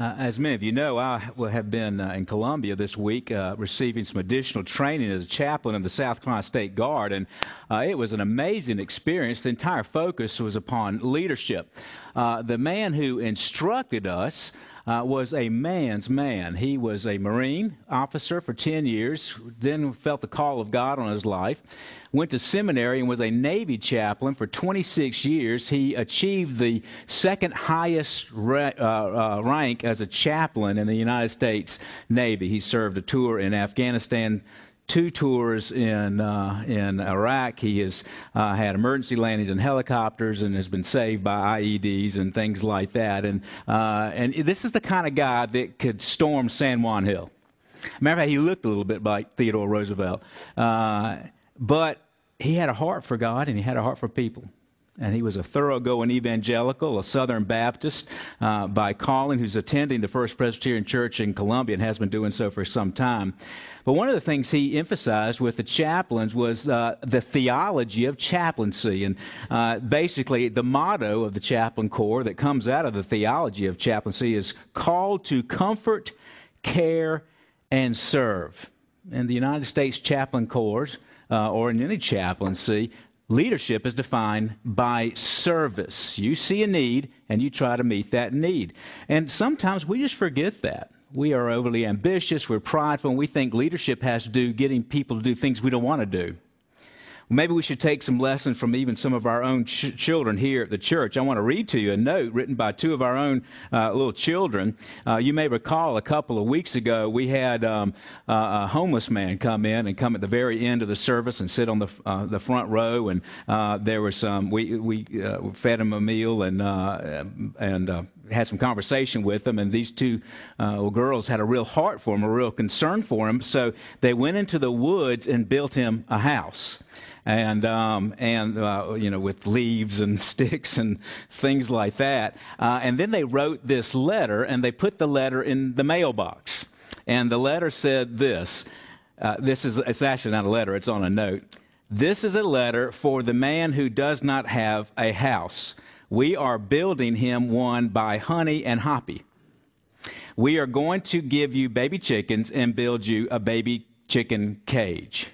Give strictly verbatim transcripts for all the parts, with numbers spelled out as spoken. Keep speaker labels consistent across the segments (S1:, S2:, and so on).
S1: Uh, as many of you know, I will have been uh, in Columbia this week uh, receiving some additional training as a chaplain in the South Carolina State Guard, and uh, it was an amazing experience. The entire focus was upon leadership. Uh, the man who instructed us Uh, was a man's man. He was a Marine officer for ten years, then felt the call of God on his life, went to seminary and was a Navy chaplain for twenty-six years. He achieved the second highest ra- uh, uh, rank as a chaplain in the United States Navy. He served a tour in Afghanistan, two tours in uh, in Iraq. He has uh, had emergency landings in helicopters and has been saved by I E Ds and things like that. And uh, and this is the kind of guy that could storm San Juan Hill. Matter of fact, he looked a little bit like Theodore Roosevelt, uh, but he had a heart for God and he had a heart for people. And he was a thoroughgoing evangelical, a Southern Baptist uh, by calling, who's attending the First Presbyterian Church in Columbia and has been doing so for some time. But one of the things he emphasized with the chaplains was uh, the theology of chaplaincy. And uh, basically, the motto of the chaplain corps that comes out of the theology of chaplaincy is called to comfort, care, and serve. In the United States Chaplain Corps, uh, or in any chaplaincy, leadership is defined by service. You see a need, and you try to meet that need. And sometimes we just forget that. We are overly ambitious, we're prideful, and we think leadership has to do getting people to do things we don't want to do. Maybe we should take some lessons from even some of our own ch- children here at the church. I want to read to you a note written by two of our own uh, little children. Uh, you may recall a couple of weeks ago we had um, uh, a homeless man come in and come at the very end of the service and sit on the uh, the front row. And uh, there was some we we uh, fed him a meal and uh, and uh, had some conversation with him. And these two uh, little girls had a real heart for him, a real concern for him. So they went into the woods and built him a house. And, um, and uh, you know, with leaves and sticks and things like that. Uh, and then they wrote this letter, and they put the letter in the mailbox. And the letter said this. Uh, this is, it's actually not a letter, it's on a note. This is a letter for the man who does not have a house. We are building him one by Honey and Hoppy. We are going to give you baby chickens and build you a baby chicken cage.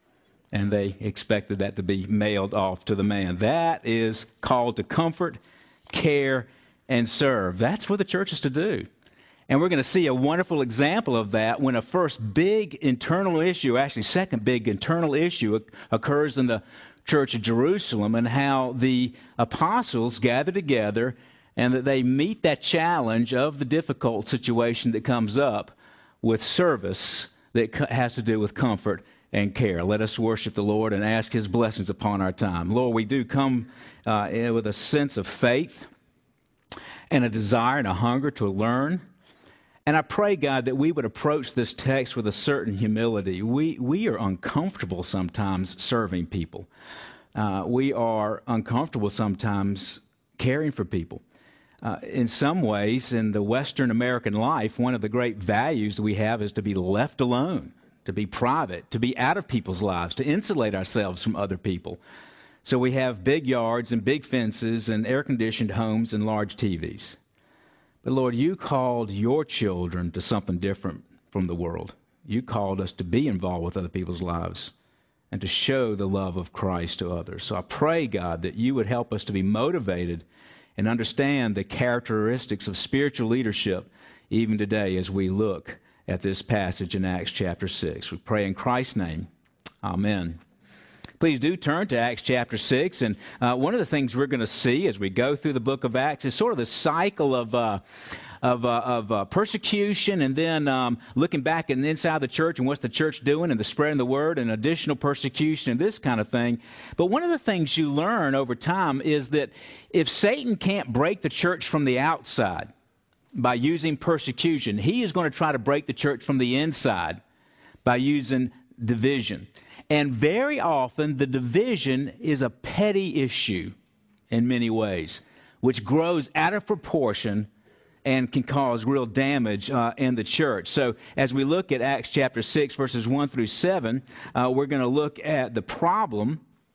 S1: And they expected that to be mailed off to the man. That is called to comfort, care, and serve. That's what the church is to do. And we're going to see a wonderful example of that when a first big internal issue, actually second big internal issue, occurs in the church of Jerusalem, and how the apostles gather together and that they meet that challenge of the difficult situation that comes up with service that has to do with comfort and care. Let us worship the Lord and ask His blessings upon our time. Lord, we do come uh, with a sense of faith and a desire and a hunger to learn. And I pray, God, that we would approach this text with a certain humility. We we are uncomfortable sometimes serving people. Uh, we are uncomfortable sometimes caring for people. Uh, in some ways, in the Western American life, one of the great values that we have is to be left alone, to be private, to be out of people's lives, to insulate ourselves from other people. So we have big yards and big fences and air-conditioned homes and large T Vs. But Lord, you called your children to something different from the world. You called us to be involved with other people's lives and to show the love of Christ to others. So I pray, God, that you would help us to be motivated and understand the characteristics of spiritual leadership even today as we look at this passage in Acts chapter six. We pray in Christ's name. Amen. Please do turn to Acts chapter six. And uh, one of the things we're going to see as we go through the book of Acts is sort of the cycle of uh, of, uh, of uh, persecution, and then um, looking back and inside the church and what's the church doing and the spreading the word and additional persecution and this kind of thing. But one of the things you learn over time is that if Satan can't break the church from the outside by using persecution, he is going to try to break the church from the inside by using division. And very often the division is a petty issue in many ways, which grows out of proportion and can cause real damage uh, in the church. So as we look at Acts chapter six, verses one through seven, uh, we're going to look at the problem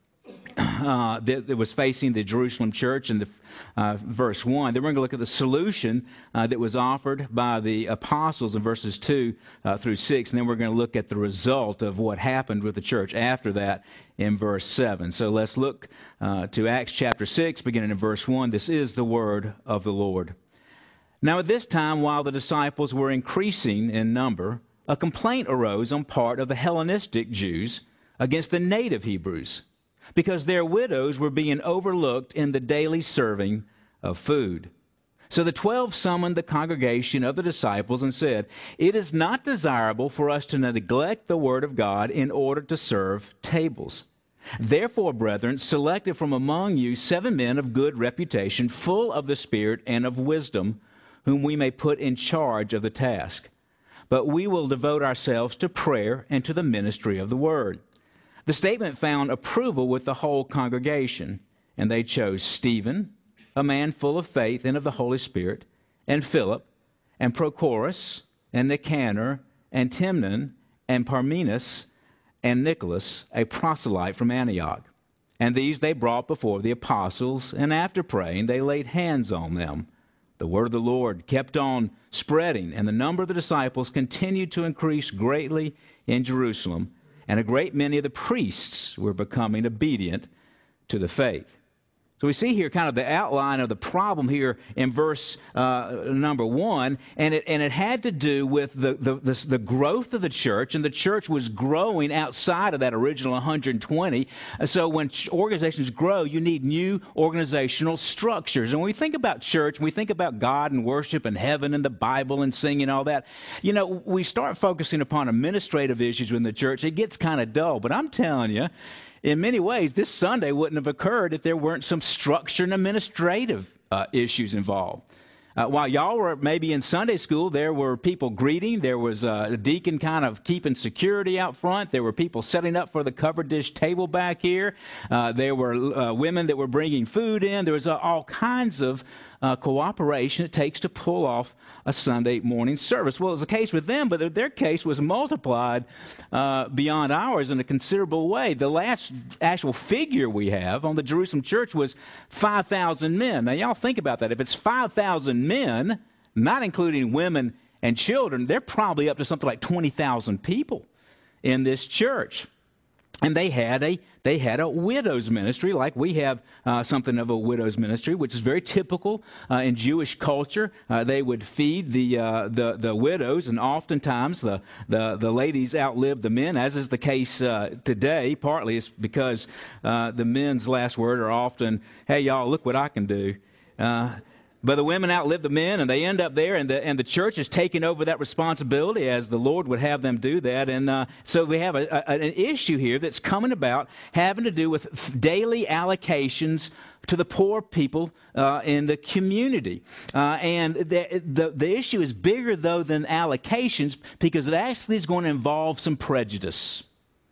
S1: uh, that, that was facing the Jerusalem church in the uh, verse one. Then we're going to look at the solution uh, that was offered by the apostles in verses two uh, through six. And then we're going to look at the result of what happened with the church after that in verse seven. So let's look uh, to Acts chapter six, beginning in verse one. This is the word of the Lord. Now at this time, while the disciples were increasing in number, a complaint arose on part of the Hellenistic Jews against the native Hebrews, because their widows were being overlooked in the daily serving of food. So the twelve summoned the congregation of the disciples and said, "It is not desirable for us to neglect the word of God in order to serve tables. Therefore, brethren, selected from among you seven men of good reputation, full of the Spirit and of wisdom, whom we may put in charge of the task. But we will devote ourselves to prayer and to the ministry of the word." The statement found approval with the whole congregation, and they chose Stephen, a man full of faith and of the Holy Spirit, and Philip, and Prochorus, and Nicanor, and Timon, and Parmenas, and Nicholas, a proselyte from Antioch. And these they brought before the apostles, and after praying they laid hands on them. The word of the Lord kept on spreading, and the number of the disciples continued to increase greatly in Jerusalem, and a great many of the priests were becoming obedient to the faith. So we see here kind of the outline of the problem here in verse uh, number one, and it and it had to do with the, the, the, the growth of the church, and the church was growing outside of that original one hundred twenty. So when organizations grow, you need new organizational structures. And when we think about church, when we think about God and worship and heaven and the Bible and singing and all that, you know, we start focusing upon administrative issues in the church. It gets kind of dull, but I'm telling you, in many ways, this Sunday wouldn't have occurred if there weren't some structure and administrative uh, issues involved. Uh, while y'all were maybe in Sunday school, there were people greeting. There was a deacon kind of keeping security out front. There were people setting up for the covered dish table back here. Uh, there were uh, women that were bringing food in. There was uh, all kinds of uh, cooperation it takes to pull off a Sunday morning service. Well, it was the case with them, but their, their case was multiplied uh, beyond ours in a considerable way. The last actual figure we have on the Jerusalem church was five thousand men. Now, y'all think about that. If it's five thousand men, not including women and children, they're probably up to something like twenty thousand people in this church. And they had a they had a widows ministry, like we have uh, something of a widows ministry, which is very typical uh, in Jewish culture. Uh, they would feed the uh, the the widows, and oftentimes the the the ladies outlived the men, as is the case uh, today. Partly it's because uh, the men's last word are often, "Hey, y'all, look what I can do." Uh, But the women outlive the men, and they end up there, and the and the church is taking over that responsibility as the Lord would have them do that. And uh, so we have a, a, an issue here that's coming about having to do with daily allocations to the poor people uh, in the community. Uh, and the, the, the issue is bigger, though, than allocations, because it actually is going to involve some prejudice.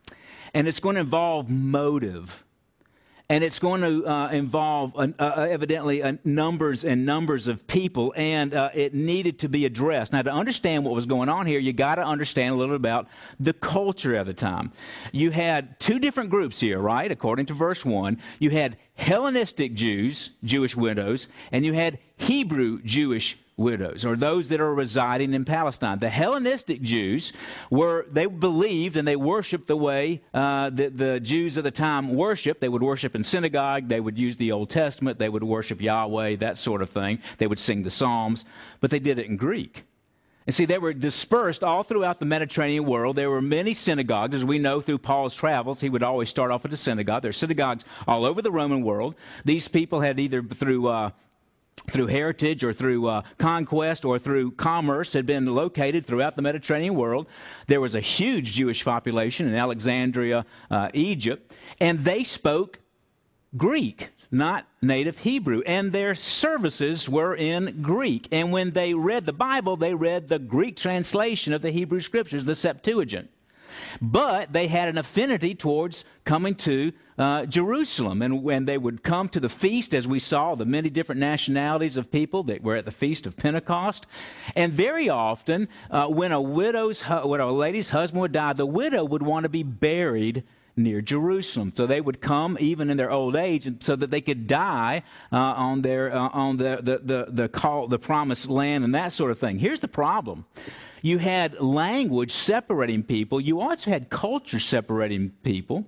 S1: And it's going to involve motive. And it's going to uh, involve, uh, uh, evidently, uh, numbers and numbers of people, and uh, it needed to be addressed. Now, to understand what was going on here, you got to understand a little bit about the culture at the time. You had two different groups here, right? According to verse one, you had Hellenistic Jews, Jewish widows, and you had Hebrew Jewish widows, or those that are residing in Palestine. The Hellenistic Jews were, they believed and they worshiped the way uh, that the Jews of the time worshiped. They would worship in synagogue, they would use the Old Testament, they would worship Yahweh, that sort of thing. They would sing the Psalms, but they did it in Greek. And see, they were dispersed all throughout the Mediterranean world. There were many synagogues. As we know through Paul's travels, he would always start off at a synagogue. There are synagogues all over the Roman world. These people had either through uh, through heritage or through uh, conquest or through commerce had been located throughout the Mediterranean world. There was a huge Jewish population in Alexandria, uh, Egypt, and they spoke Greek, not native Hebrew, and their services were in Greek. And when they read the Bible, they read the Greek translation of the Hebrew Scriptures, the Septuagint. But they had an affinity towards coming to uh, Jerusalem. And when they would come to the feast, as we saw, the many different nationalities of people that were at the Feast of Pentecost. And very often, uh, when a widow's, when a lady's husband would die, the widow would want to be buried near Jerusalem. So they would come even in their old age, so that they could die uh, on their uh, on the the the the call, the promised land, and that sort of thing. Here's the problem: you had language separating people. You also had culture separating people.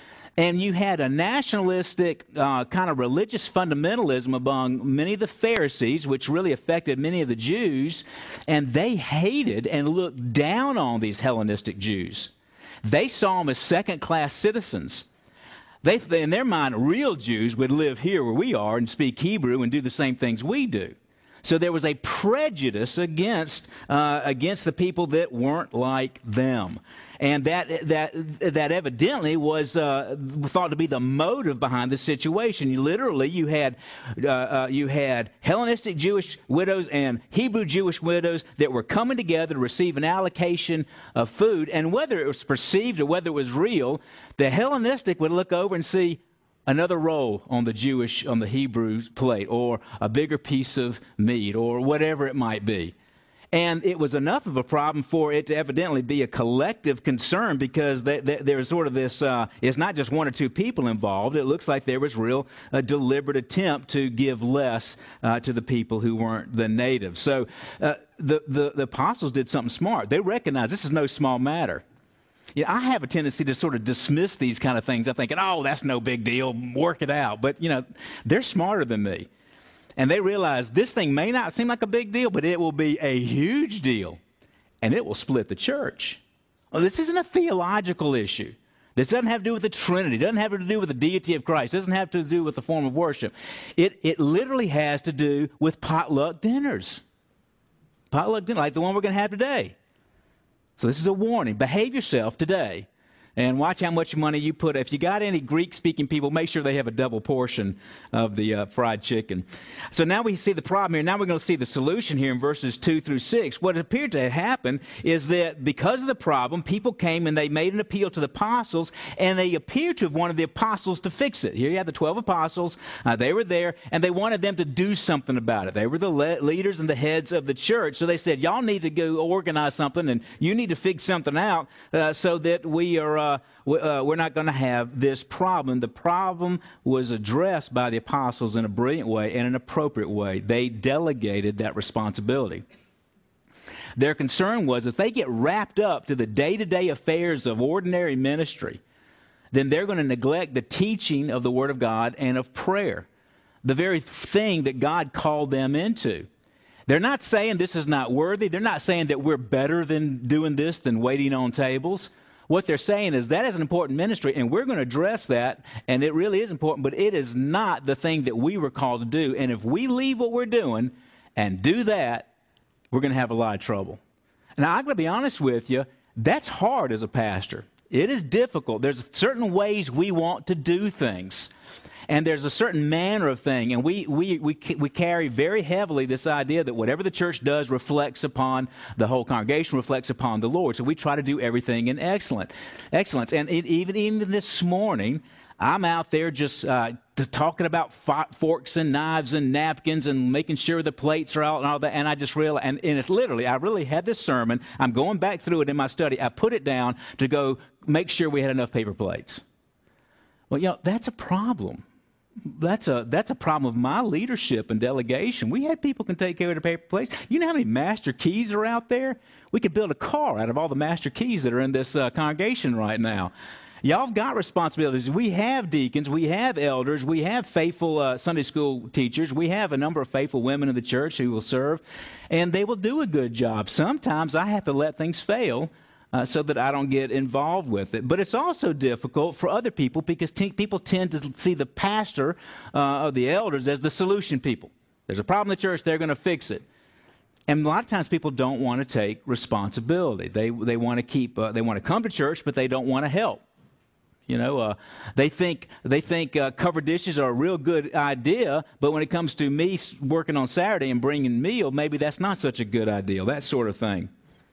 S1: And you had a nationalistic uh, kind of religious fundamentalism among many of the Pharisees, which really affected many of the Jews, and they hated and looked down on these Hellenistic Jews. They saw them as second-class citizens. They, in their mind, real Jews would live here where we are and speak Hebrew and do the same things we do. So there was a prejudice against uh, against the people that weren't like them. And that that that evidently was uh, thought to be the motive behind the situation. You literally, you had uh, uh, you had Hellenistic Jewish widows and Hebrew Jewish widows that were coming together to receive an allocation of food. And whether it was perceived or whether it was real, the Hellenistic would look over and see another roll on the Jewish, on the Hebrew plate, or a bigger piece of meat, or whatever it might be. And it was enough of a problem for it to evidently be a collective concern, because they, they, there was sort of this, uh, it's not just one or two people involved. It looks like there was real a deliberate attempt to give less uh, to the people who weren't the natives. So uh, the, the, the apostles did something smart. They recognized this is no small matter. You know, I have a tendency to sort of dismiss these kind of things. I'm thinking, oh, that's no big deal, work it out. But, you know, they're smarter than me. And they realize this thing may not seem like a big deal, but it will be a huge deal. And it will split the church. Well, this isn't a theological issue. This doesn't have to do with the Trinity. It doesn't have to do with the deity of Christ. It doesn't have to do with the form of worship. It, it literally has to do with potluck dinners. Potluck dinner, like the one we're going to have today. So this is a warning. Behave yourself today. And watch how much money you put. If you got any Greek-speaking people, make sure they have a double portion of the uh, fried chicken. So now we see the problem here. Now we're going to see the solution here in verses two through six. What appeared to happen is that because of the problem, people came and they made an appeal to the apostles, and they appeared to have wanted the apostles to fix it. Here you have the twelve apostles. Uh, they were there, and they wanted them to do something about it. They were the le- leaders and the heads of the church. So they said, y'all need to go organize something, and you need to figure something out uh, so that we are... Uh, Uh, we're not going to have this problem. The problem was addressed by the apostles in a brilliant way and an appropriate way. They delegated that responsibility. Their concern was if they get wrapped up to the day-to-day affairs of ordinary ministry, then they're going to neglect the teaching of the Word of God and of prayer, the very thing that God called them into. They're not saying this is not worthy. They're not saying that we're better than doing this than waiting on tables. What they're saying is that is an important ministry, and we're going to address that, and it really is important, but it is not the thing that we were called to do. And if we leave what we're doing and do that, we're going to have a lot of trouble. Now, I'm going to be honest with you, that's hard as a pastor. It is difficult. There's certain ways we want to do things. And there's a certain manner of thing, and we, we we we carry very heavily this idea that whatever the church does reflects upon the whole congregation, reflects upon the Lord. So we try to do everything in excellent, excellence. And it, even even this morning, I'm out there just uh, to talking about forks and knives and napkins and making sure the plates are out and all that. And I just realized, and, and it's literally, I really had this sermon. I'm going back through it in my study. I put it down to go make sure we had enough paper plates. Well, you know, that's a problem. That's a that's a problem of my leadership and delegation. We had people can take care of the paper plates. You know how many master keys are out there? We could build a car out of all the master keys that are in this uh, congregation right now. Y'all have got responsibilities. We have deacons. We have elders. We have faithful uh, Sunday school teachers. We have a number of faithful women in the church who will serve, and they will do a good job. Sometimes I have to let things fail Uh, so that I don't get involved with it. But it's also difficult for other people because t- people tend to see the pastor uh, or the elders as the solution people. There's a problem in the church, they're going to fix it. And a lot of times people don't want to take responsibility. They they want to keep, uh, they want to come to church, but they don't want to help. You know, uh, they think they think uh, covered dishes are a real good idea, but when it comes to me working on Saturday and bringing meal, maybe that's not such a good idea, that sort of thing.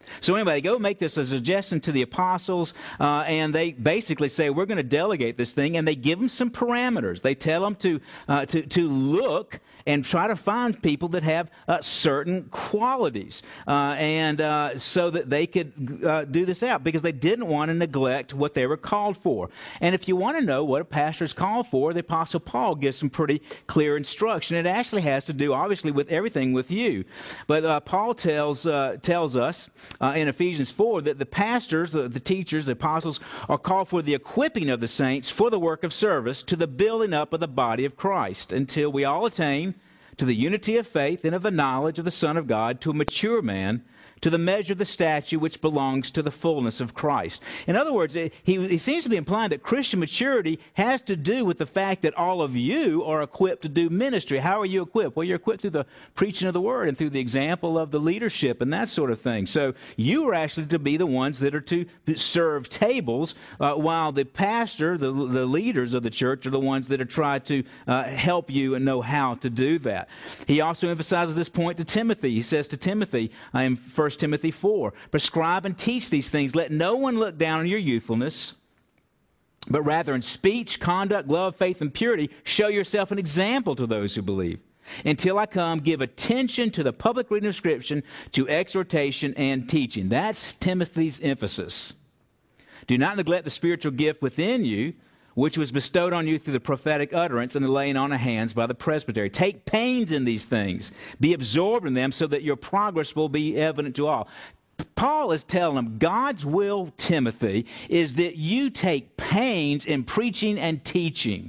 S1: So anyway, they go make this a suggestion to the apostles, uh, and they basically say, we're going to delegate this thing, and they give them some parameters. They tell them to uh, to, to look and try to find people that have uh, certain qualities, uh, and uh, so that they could uh, do this out, because they didn't want to neglect what they were called for. And if you want to know what a pastor is called for, the Apostle Paul gives some pretty clear instruction. It actually has to do, obviously, with everything with you. But uh, Paul tells uh, tells us uh, in Ephesians four that the pastors, uh, the teachers, the apostles, are called for the equipping of the saints for the work of service, to the building up of the body of Christ, until we all attain to the unity of faith and of the knowledge of the Son of God, to a mature man, to the measure of the stature which belongs to the fullness of Christ. In other words, he, he seems to be implying that Christian maturity has to do with the fact that all of you are equipped to do ministry. How are you equipped? Well, you're equipped through the preaching of the Word and through the example of the leadership and that sort of thing. So you are actually to be the ones that are to serve tables, uh, while the pastor, the, the leaders of the church, are the ones that are trying to uh, help you and know how to do that. He also emphasizes this point to Timothy. He says to Timothy uh, in First Timothy four, prescribe and teach these things. Let no one look down on your youthfulness, but rather in speech, conduct, love, faith, and purity, show yourself an example to those who believe. Until I come, give attention to the public reading of Scripture, to exhortation and teaching. That's Timothy's emphasis. Do not neglect the spiritual gift within you, which was bestowed on you through the prophetic utterance and the laying on of hands by the presbytery. Take pains in these things. Be absorbed in them, so that your progress will be evident to all. Paul is telling them, God's will, Timothy, is that you take pains in preaching and teaching.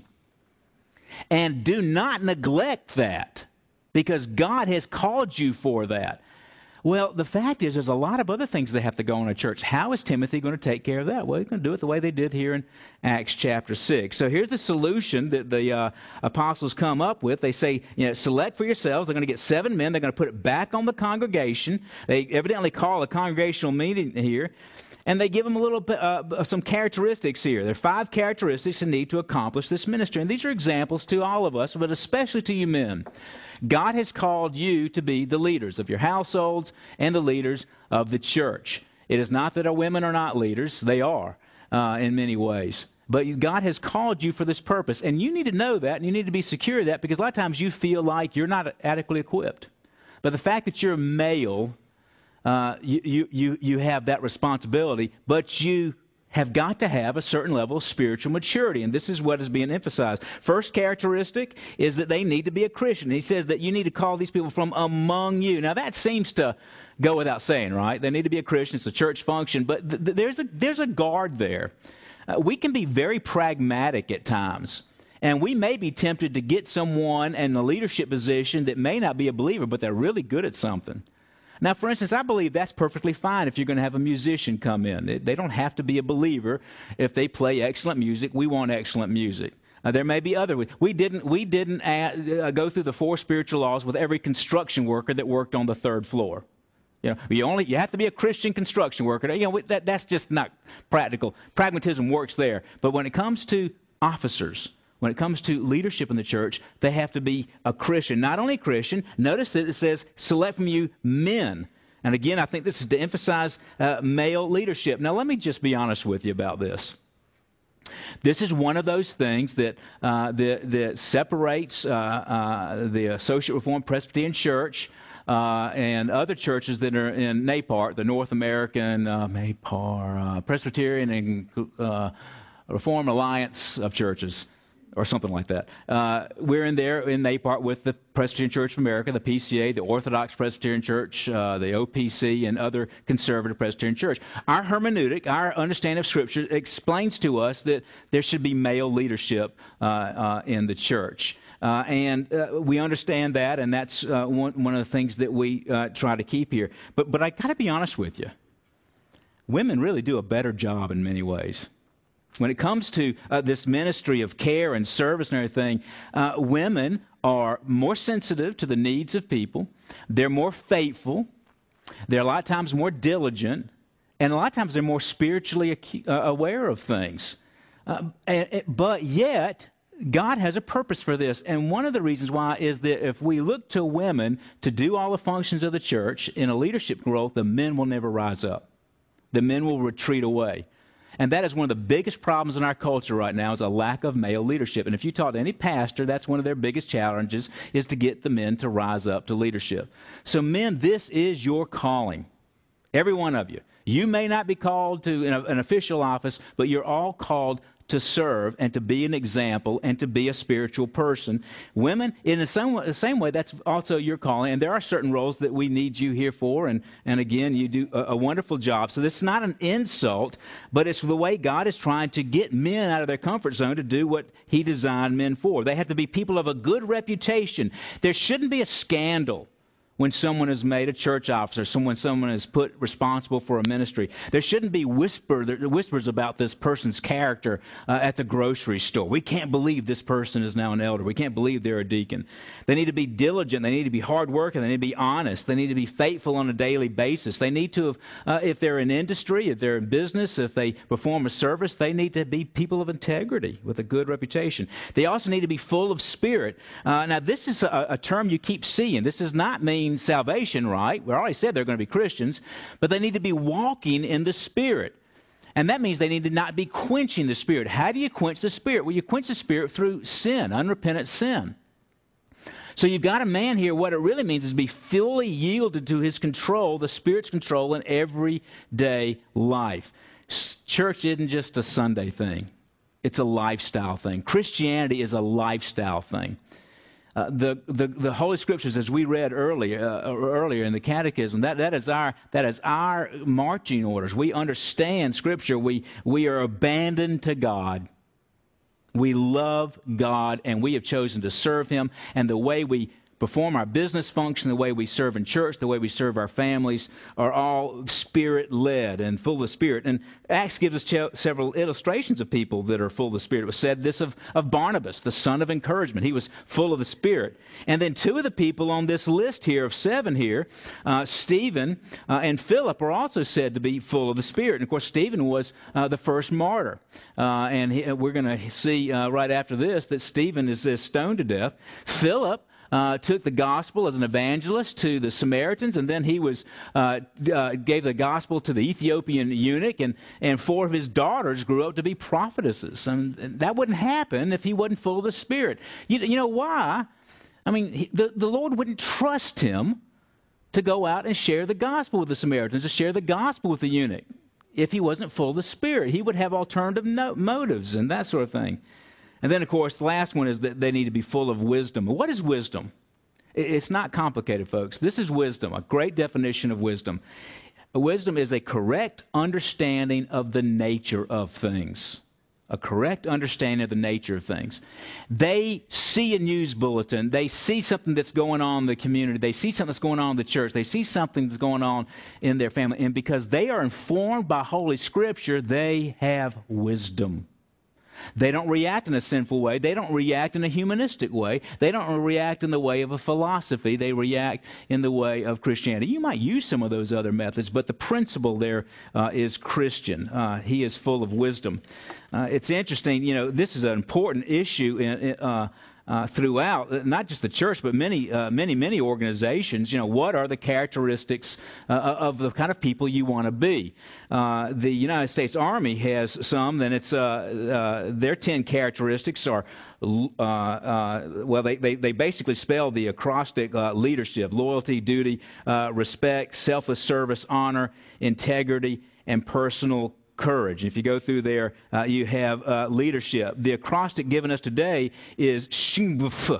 S1: And do not neglect that, because God has called you for that. Well, the fact is, there's a lot of other things that have to go on in a church. How is Timothy going to take care of that? Well, he's going to do it the way they did here in Acts chapter six. So here's the solution that the uh, apostles come up with. They say, you know, select for yourselves. They're going to get seven men. They're going to put it back on the congregation. They evidently call a congregational meeting here. And they give them a little bit, uh, some characteristics here. There are five characteristics that need to accomplish this ministry. And these are examples to all of us, but especially to you men. God has called you to be the leaders of your households and the leaders of the church. It is not that our women are not leaders. They are uh, in many ways. But God has called you for this purpose. And you need to know that, and you need to be secure of that, because a lot of times you feel like you're not adequately equipped. But the fact that you're a male, uh, you, you, you, you have that responsibility, but you have got to have a certain level of spiritual maturity, and this is what is being emphasized. First characteristic is that they need to be a Christian. He says that you need to call these people from among you. Now, that seems to go without saying, right? They need to be a Christian. It's a church function, but th- th- there's a there's a guard there. Uh, we can be very pragmatic at times, and we may be tempted to get someone in a leadership position that may not be a believer, but they're really good at something. Now, for instance, I believe that's perfectly fine if you're going to have a musician come in. They don't have to be a believer. If they play excellent music, we want excellent music. Uh, there may be other. We didn't. We didn't add, uh, go through the four spiritual laws with every construction worker that worked on the third floor. You know, you only you have to be a Christian construction worker. You know, that that's just not practical. Pragmatism works there, but when it comes to officers, when it comes to leadership in the church, they have to be a Christian. Not only Christian, notice that it says, select from you men. And again, I think this is to emphasize uh, male leadership. Now, let me just be honest with you about this. This is one of those things that uh, that, that separates uh, uh, the Associate Reformed Presbyterian Church uh, and other churches that are in NAPART, the North American uh, NAPAR, uh, Presbyterian and uh, Reformed Alliance of Churches, or something like that. Uh, we're in there in NAPART with the Presbyterian Church of America, the P C A, the Orthodox Presbyterian Church, uh, the O P C, and other conservative Presbyterian Church. Our hermeneutic, our understanding of Scripture, explains to us that there should be male leadership uh, uh, in the church. Uh, and uh, we understand that, and that's uh, one, one of the things that we uh, try to keep here. But, but I got to be honest with you. Women really do a better job in many ways. When it comes to uh, this ministry of care and service and everything, uh, women are more sensitive to the needs of people. They're more faithful. They're a lot of times more diligent. And a lot of times they're more spiritually ac- uh, aware of things. Uh, and, and, but yet, God has a purpose for this, and one of the reasons why is that if we look to women to do all the functions of the church in a leadership role, the men will never rise up. The men will retreat away. And that is one of the biggest problems in our culture right now is a lack of male leadership. And if you talk to any pastor, that's one of their biggest challenges is to get the men to rise up to leadership. So men, this is your calling. Every one of you. You may not be called to an, an official office, but you're all called to serve and to be an example and to be a spiritual person. Women, in the same, the same way, that's also your calling. And there are certain roles that we need you here for. And, and again, you do a, a wonderful job. So this is not an insult, but it's the way God is trying to get men out of their comfort zone to do what He designed men for. They have to be people of a good reputation. There shouldn't be a scandal when someone is made a church officer, someone someone is put responsible for a ministry. There shouldn't be whisper, whispers about this person's character uh, at the grocery store. We can't believe this person is now an elder. We can't believe they're a deacon. They need to be diligent. They need to be hardworking. They need to be honest. They need to be faithful on a daily basis. They need to, have, uh, if they're in industry, if they're in business, if they perform a service, they need to be people of integrity with a good reputation. They also need to be full of spirit. Uh, now, this is a, a term you keep seeing. This does not mean salvation, right? We already said they're going to be Christians, but they need to be walking in the Spirit. And that means they need to not be quenching the Spirit. How do you quench the Spirit? Well, you quench the Spirit through sin, unrepentant sin. So you've got a man here, what it really means is be fully yielded to his control, the Spirit's control in everyday life. Church isn't just a Sunday thing. It's a lifestyle thing. Christianity is a lifestyle thing. Uh, the, the the Holy Scriptures, as we read earlier uh, earlier in the Catechism, that, that is our that is our marching orders. We understand Scripture. We we are abandoned to God. We love God, and we have chosen to serve Him. And the way we perform our business function, the way we serve in church, the way we serve our families are all Spirit-led and full of Spirit. And Acts gives us ch- several illustrations of people that are full of the Spirit. It was said this of, of Barnabas, the son of encouragement. He was full of the Spirit. And then two of the people on this list here of seven here, uh, Stephen uh, and Philip, are also said to be full of the Spirit. And of course, Stephen was uh, the first martyr. Uh, and he, we're going to see uh, right after this that Stephen is, is stoned to death. Philip Uh, took the gospel as an evangelist to the Samaritans, and then he was uh, uh, gave the gospel to the Ethiopian eunuch, and, and four of his daughters grew up to be prophetesses. And that wouldn't happen if he wasn't full of the Spirit. You, you know why? I mean, he, the, the Lord wouldn't trust him to go out and share the gospel with the Samaritans, to share the gospel with the eunuch, if he wasn't full of the Spirit. He would have alternative no- motives and that sort of thing. And then, of course, the last one is that they need to be full of wisdom. What is wisdom? It's not complicated, folks. This is wisdom, a great definition of wisdom. Wisdom is a correct understanding of the nature of things. A correct understanding of the nature of things. They see a news bulletin. They see something that's going on in the community. They see something that's going on in the church. They see something that's going on in their family. And because they are informed by Holy Scripture, they have wisdom. They don't react in a sinful way. They don't react in a humanistic way. They don't react in the way of a philosophy. They react in the way of Christianity. You might use some of those other methods, but the principle there uh, is Christian. Uh, he is full of wisdom. Uh, it's interesting, you know, this is an important issue in, uh, Uh, throughout, not just the church, but many, uh, many, many organizations. You know, what are the characteristics uh, of the kind of people you want to be? Uh, the United States Army has some. Then it's uh, uh, their ten characteristics are. Uh, uh, well, they, they, they basically spell the acrostic uh, leadership: loyalty, duty, uh, respect, selfless service, honor, integrity, and personal courage. If you go through there, uh, you have uh, leadership. The acrostic given us today is Shingbufu.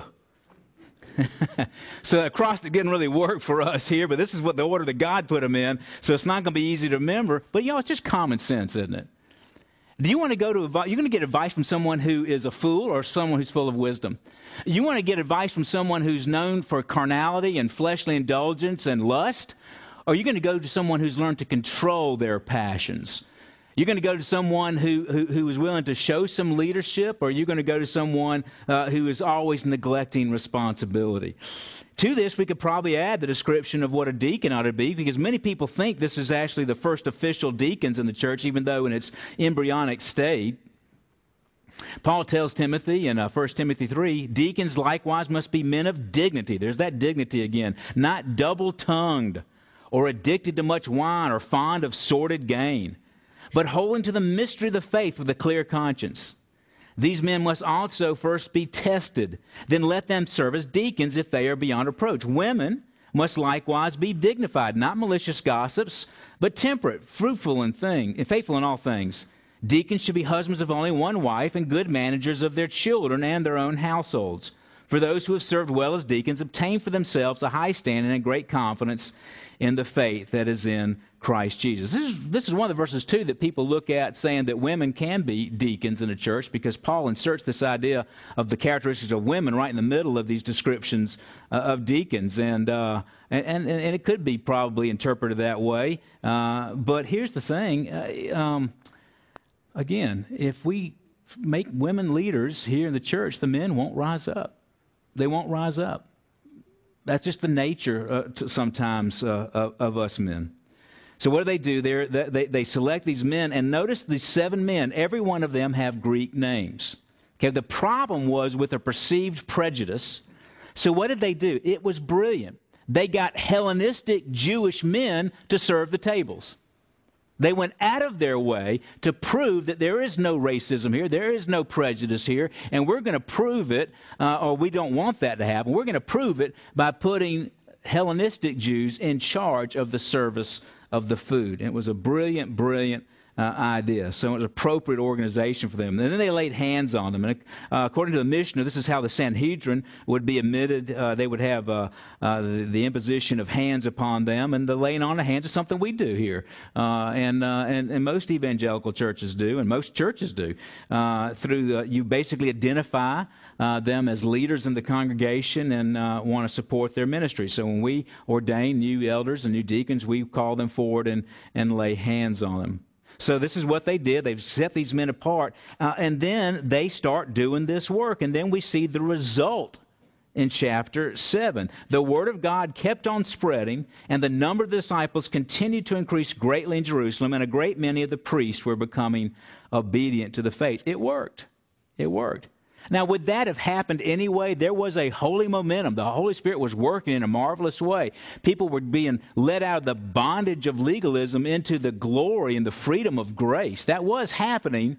S1: So the acrostic didn't really work for us here, but this is what the order that God put them in. So it's not going to be easy to remember. But, you know, it's just common sense, isn't it? Do you want to go to, you're going to get advice from someone who is a fool or someone who's full of wisdom? You want to get advice from someone who's known for carnality and fleshly indulgence and lust? Or are you going to go to someone who's learned to control their passions? You're going to go to someone who, who, who is willing to show some leadership, or are you going to go to someone uh, who is always neglecting responsibility? To this, we could probably add the description of what a deacon ought to be, because many people think this is actually the first official deacons in the church, even though in its embryonic state. Paul tells Timothy in uh, First Timothy three, deacons likewise must be men of dignity. There's that dignity again. Not double-tongued or addicted to much wine or fond of sordid gain, but holding to the mystery of the faith with a clear conscience. These men must also first be tested. Then let them serve as deacons if they are beyond reproach. Women must likewise be dignified, not malicious gossips, but temperate, fruitful in thing, and faithful in all things. Deacons should be husbands of only one wife and good managers of their children and their own households. For those who have served well as deacons obtain for themselves a high standing and great confidence in the faith that is in Christ Jesus. This is, this is one of the verses, too, that people look at saying that women can be deacons in a church, because Paul inserts this idea of the characteristics of women right in the middle of these descriptions uh, of deacons. And, uh, and, and, and it could be probably interpreted that way. Uh, but here's the thing. Uh, um, again, if we make women leaders here in the church, the men won't rise up. They won't rise up. That's just the nature uh, to sometimes uh, of, of us men. So what do they do? They're, they they select these men, and notice these seven men, every one of them have Greek names. Okay, the problem was with a perceived prejudice. So what did they do? It was brilliant. They got Hellenistic Jewish men to serve the tables. They went out of their way to prove that there is no racism here, there is no prejudice here, and we're going to prove it, uh, or we don't want that to happen. We're going to prove it by putting Hellenistic Jews in charge of the service of the food. And it was a brilliant, brilliant Uh, idea. So it was an appropriate organization for them. And then they laid hands on them. And uh, according to the Mishnah, this is how the Sanhedrin would be admitted. Uh, they would have uh, uh, the, the imposition of hands upon them, and the laying on of hands is something we do here, uh, and, uh, and and most evangelical churches do, and most churches do. Uh, through uh, you basically identify uh, them as leaders in the congregation and uh, want to support their ministry. So when we ordain new elders and new deacons, we call them forward and and lay hands on them. So this is what they did. They've set these men apart, uh, and then they start doing this work. And then we see the result in chapter seven. The word of God kept on spreading, and the number of the disciples continued to increase greatly in Jerusalem, and a great many of the priests were becoming obedient to the faith. It worked. It worked. Now, would that have happened anyway? There was a holy momentum. The Holy Spirit was working in a marvelous way. People were being led out of the bondage of legalism into the glory and the freedom of grace. That was happening.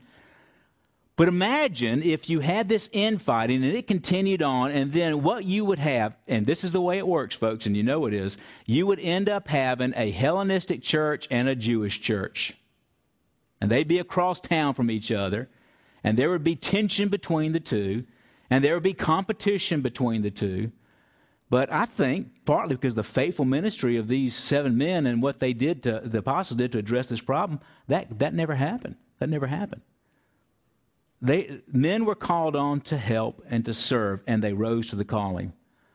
S1: But imagine if you had this infighting and it continued on, and then what you would have, and this is the way it works, folks, and you know it is, you would end up having a Hellenistic church and a Jewish church. And they'd be across town from each other. And there would be tension between the two, and there would be competition between the two. But I think, partly because of the faithful ministry of these seven men and what they did, to the apostles did to address this problem, that, that never happened. That never happened. They, men were called on to help and to serve, and they rose to the calling.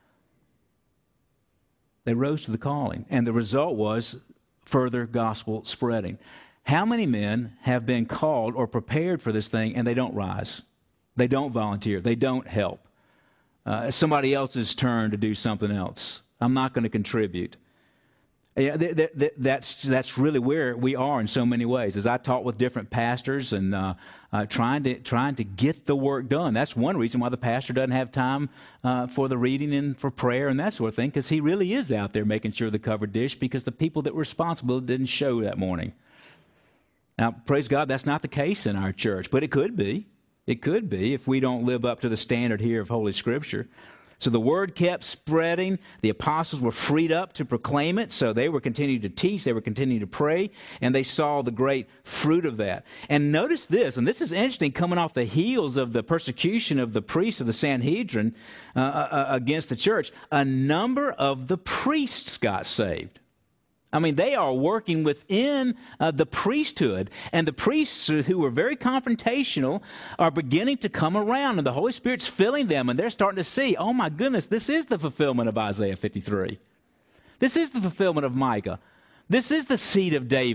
S1: They rose to the calling. And the result was further gospel spreading. How many men have been called or prepared for this thing and they don't rise? They don't volunteer. They don't help. Uh, it's somebody else's turn to do something else. I'm not going to contribute. Yeah, th- th- th- that's that's really where we are in so many ways. As I talk with different pastors and uh, uh, trying to trying to get the work done. That's one reason why the pastor doesn't have time uh, for the reading and for prayer and that sort of thing, because he really is out there making sure the covered dish, because the people that were responsible didn't show that morning. Now, praise God, that's not the case in our church, but it could be. It could be if we don't live up to the standard here of Holy Scripture. So the word kept spreading. The apostles were freed up to proclaim it, so they were continuing to teach, they were continuing to pray, and they saw the great fruit of that. And notice this, and this is interesting, coming off the heels of the persecution of the priests of the Sanhedrin uh, uh, against the church, a number of the priests got saved. I mean, they are working within uh, the priesthood, and the priests who were very confrontational are beginning to come around, and the Holy Spirit's filling them, and they're starting to see, oh my goodness, this is the fulfillment of Isaiah fifty-three. This is the fulfillment of Micah. This is the seed of David.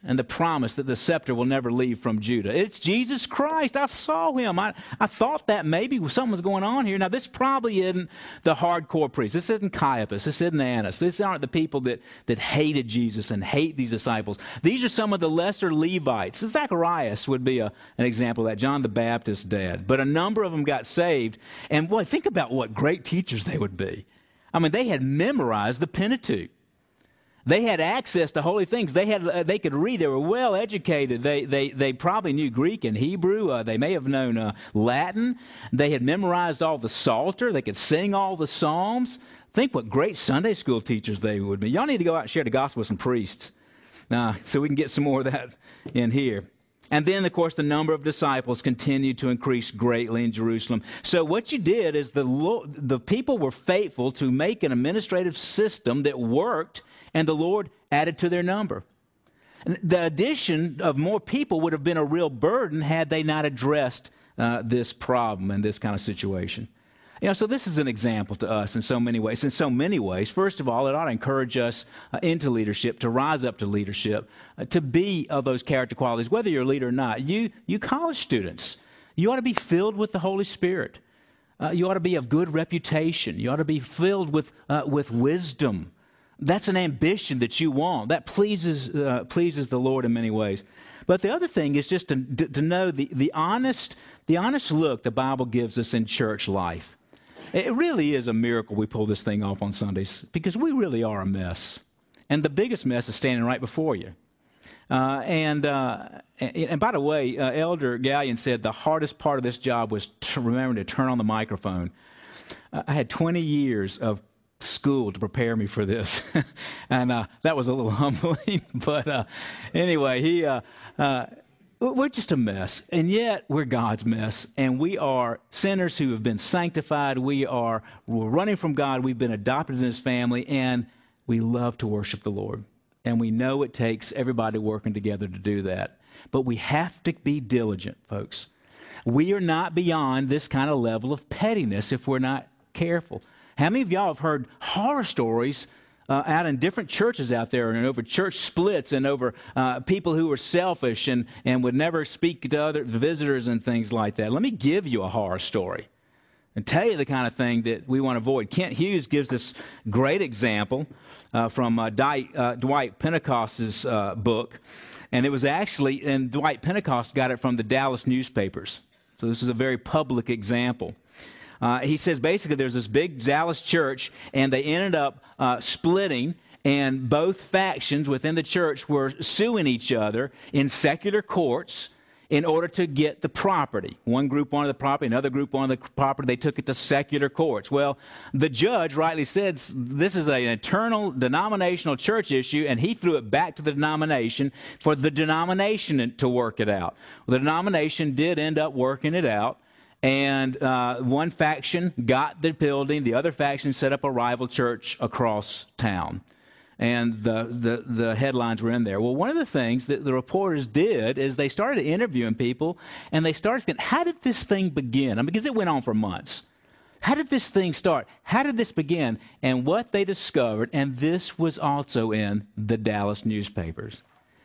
S1: and the promise that the scepter will never leave from Judah. It's Jesus Christ. I saw him. I, I thought that maybe something was going on here. Now, this probably isn't the hardcore priests. This isn't Caiaphas. This isn't Annas. These aren't the people that, that hated Jesus and hate these disciples. These are some of the lesser Levites. Zacharias would be a, an example of that. John the Baptist's dad. But a number of them got saved. And boy, think about what great teachers they would be. I mean, they had memorized the Pentateuch. They had access to holy things. They had, uh, they could read. They were well educated. They, they, they probably knew Greek and Hebrew. Uh, they may have known uh, Latin. They had memorized all the Psalter. They could sing all the Psalms. Think what great Sunday school teachers they would be. Y'all need to go out and share the gospel with some priests, uh, so we can get some more of that in here. And then, of course, the number of disciples continued to increase greatly in Jerusalem. So what you did is the the people were faithful to make an administrative system that worked, and the Lord added to their number. And the addition of more people would have been a real burden had they not addressed uh, this problem and this kind of situation. You know, so this is an example to us in so many ways. In so many ways, first of all, it ought to encourage us uh, into leadership, to rise up to leadership, uh, to be of those character qualities, whether you're a leader or not. You, you college students, you ought to be filled with the Holy Spirit. Uh, you ought to be of good reputation. You ought to be filled with uh, with wisdom. That's an ambition that you want. That pleases uh, pleases the Lord in many ways. But the other thing is just to, to know the, the honest the honest look the Bible gives us in church life. It really is a miracle we pull this thing off on Sundays, because we really are a mess. And the biggest mess is standing right before you. Uh, and, uh, and and by the way, uh, Elder Gallion said the hardest part of this job was to remember to turn on the microphone. Uh, I had twenty years of school to prepare me for this, and uh, that was a little humbling. But uh, anyway, he uh, uh, we're just a mess, and yet we're God's mess, and we are sinners who have been sanctified. We are we're running from God. We've been adopted in His family, and we love to worship the Lord. And we know it takes everybody working together to do that. But we have to be diligent, folks. We are not beyond this kind of level of pettiness if we're not careful. How many of y'all have heard horror stories uh, out in different churches out there, and over church splits, and over uh, people who were selfish and, and would never speak to other visitors and things like that? Let me give you a horror story and tell you the kind of thing that we want to avoid. Kent Hughes gives this great example uh, from uh, Dwight, uh, Dwight Pentecost's uh, book. And it was actually, and Dwight Pentecost got it from the Dallas newspapers. So this is a very public example. Uh, he says basically there's this big Dallas church, and they ended up uh, splitting, and both factions within the church were suing each other in secular courts in order to get the property. One group wanted the property, another group wanted the property. They took it to secular courts. Well, the judge rightly said this is an eternal denominational church issue, and he threw it back to the denomination for the denomination to work it out. Well, the denomination did end up working it out, and uh, one faction got the building. The other faction set up a rival church across town. And the, the, the headlines were in there. Well, one of the things that the reporters did is they started interviewing people, and they started saying, how did this thing begin? I mean, because it went on for months. How did this thing start? How did this begin? And what they discovered, and this was also in the Dallas newspapers,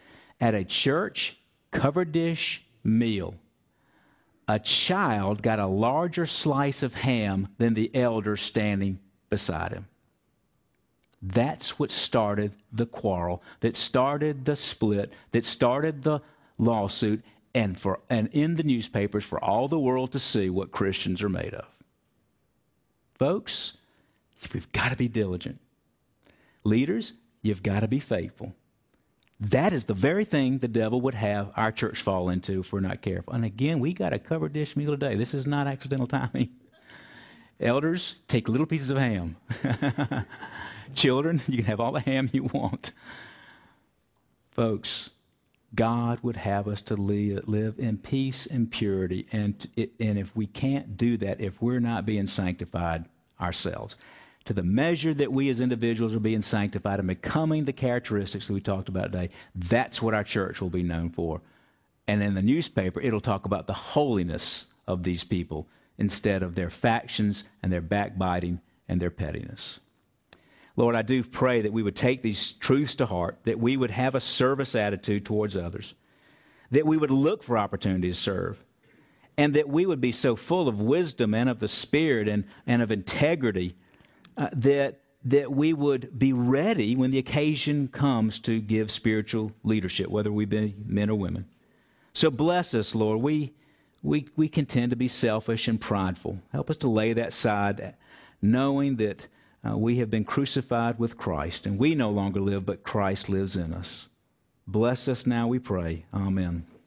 S1: at a church covered dish meal, a child got a larger slice of ham than the elder standing beside him. That's what started the quarrel, that started the split, that started the lawsuit, and for and in the newspapers for all the world to see what Christians are made of. Folks, we've got to be diligent. Leaders, you've got to be faithful. That is the very thing the devil would have our church fall into if we're not careful. And again, we got a covered dish meal today. This is not accidental timing. Elders, take little pieces of ham. Children, you can have all the ham you want. Folks, God would have us to live in peace and purity. And, and if we can't do that, if we're not being sanctified ourselves, to the measure that we as individuals are being sanctified and becoming the characteristics that we talked about today, that's what our church will be known for. And in the newspaper, it'll talk about the holiness of these people instead of their factions and their backbiting and their pettiness. Lord, I do pray that we would take these truths to heart, that we would have a service attitude towards others, that we would look for opportunity to serve, and that we would be so full of wisdom and of the Spirit and, and of integrity uh, that, that we would be ready when the occasion comes to give spiritual leadership, whether we be men or women. So bless us, Lord. We, we, we contend to be selfish and prideful. Help us to lay that aside, knowing that uh, we have been crucified with Christ, and we no longer live, but Christ lives in us. Bless us now, we pray. Amen.